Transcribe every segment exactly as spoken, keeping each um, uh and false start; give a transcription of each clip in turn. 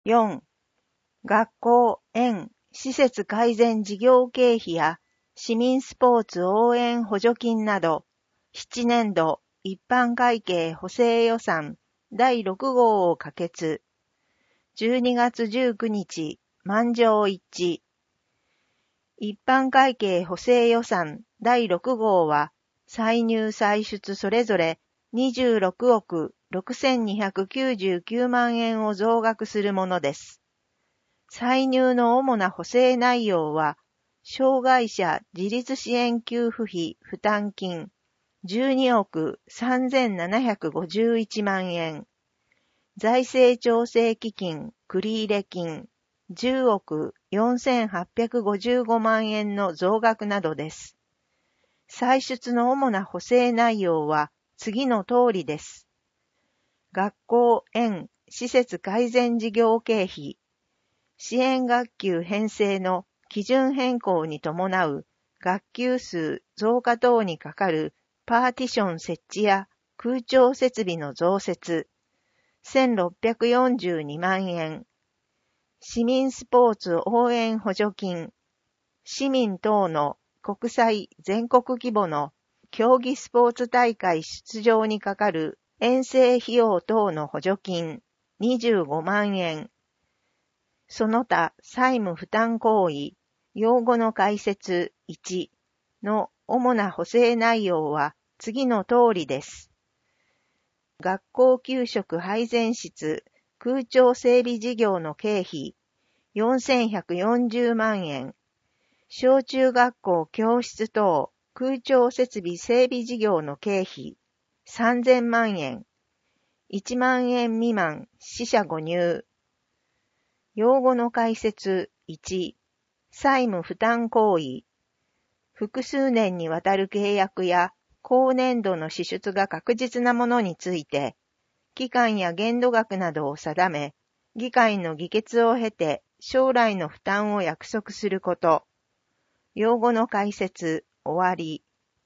よん、学校、園、施設改善事業経費や市民スポーツ応援補助金など、しちねんど一般会計補正予算だいろくごうを可決。じゅうにがつじゅうくにち、満場一致。一般会計補正予算だいろくごうは、歳入歳出それぞれにじゅうろくおくろくせんにひゃくきゅうじゅうきゅうまんえんを増額するものです。歳入の主な補正内容は、障害者自立支援給付費負担金じゅうにおくさんぜんななひゃくごじゅういちまんえん、財政調整基金繰入金じゅうおくよんせんはっぴゃくごじゅうごまんえんの増額などです。歳出の主な補正内容は次の通りです。学校、園、施設改善事業経費、支援学級編成の基準変更に伴う学級数増加等にかかるパーティション設置や空調設備の増設、せんろっぴゃくよんじゅうにまんえん、市民スポーツ応援補助金、市民等の国際全国規模の競技スポーツ大会出場にかかる遠征費用等の補助金にじゅうごまんえん、その他債務負担行為、用語の解説いちの主な補正内容は次の通りです。学校給食配膳室空調整備事業の経費よんせんひゃくよんじゅうまんえん、小中学校教室等空調設備整備事業の経費さんぜんまんえん、いちまんえん未満四捨五入、用語の解説いち、債務負担行為、複数年にわたる契約や後年度の支出が確実なものについて、期間や限度額などを定め、議会の議決を経て将来の負担を約束すること。用語の解説、終わり。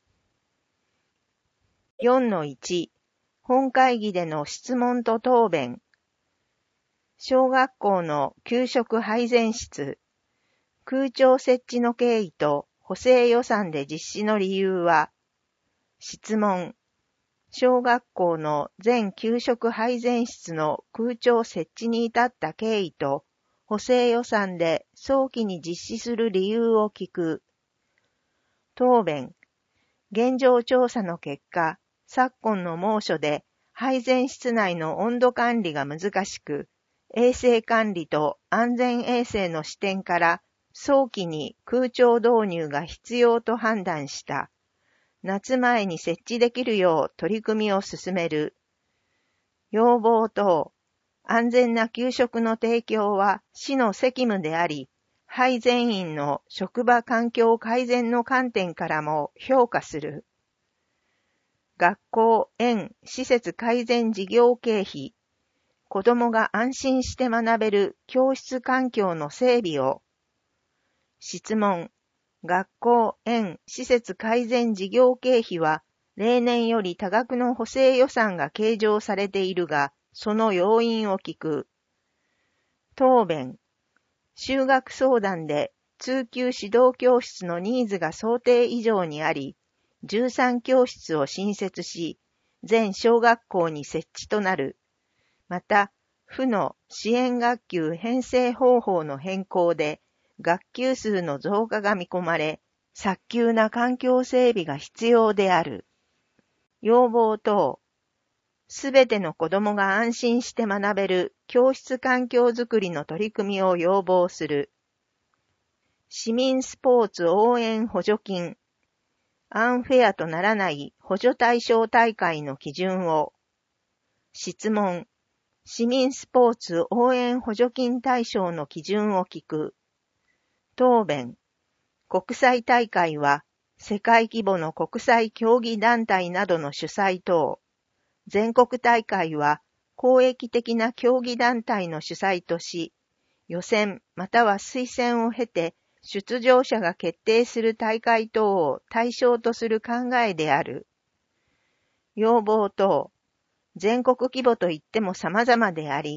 よんのいち、本会議での質問と答弁。小学校の給食配膳室、空調設置の経緯と補正予算で実施の理由は、質問。小学校の全給食配膳室の空調設置に至った経緯と補正予算で早期に実施する理由を聞く。答弁。現状調査の結果、昨今の猛暑で配膳室内の温度管理が難しく、衛生管理と安全衛生の視点から早期に空調導入が必要と判断した。夏前に設置できるよう取り組みを進める。要望等、安全な給食の提供は市の責務であり、配膳員の職場環境改善の観点からも評価する。学校、園、施設改善事業経費、子どもが安心して学べる教室環境の整備を。質問。学校、園、施設改善事業経費は、例年より多額の補正予算が計上されているが、その要因を聞く。答弁。就学相談で通級指導教室のニーズが想定以上にあり、じゅうさんきょうしつを新設し、全小学校に設置となる。また、府の支援学級編成方法の変更で、学級数の増加が見込まれ、早急な環境整備が必要である。要望等。すべての子どもが安心して学べる教室環境づくりの取り組みを要望する。市民スポーツ応援補助金。アンフェアとならない補助対象大会の基準を。質問。市民スポーツ応援補助金対象の基準を聞く。答弁。国際大会は世界規模の国際競技団体などの主催等。全国大会は公益的な競技団体の主催とし、予選または推薦を経て出場者が決定する大会等を対象とする考えである。要望等。全国規模といっても様々であり、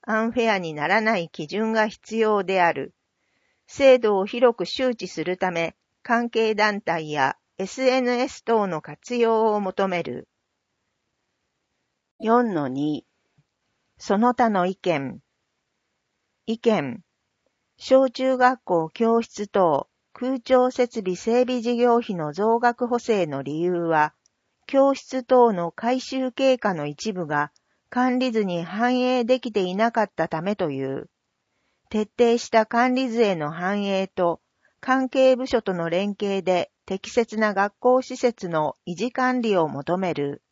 アンフェアにならない基準が必要である。制度を広く周知するため、関係団体や エスエヌエス 等の活用を求める。よんのに その他の意見。意見。小中学校教室等空調設備整備事業費の増額補正の理由は、教室等の改修経過の一部が管理図に反映できていなかったためという。徹底した管理図への反映と関係部署との連携で適切な学校施設の維持管理を求める。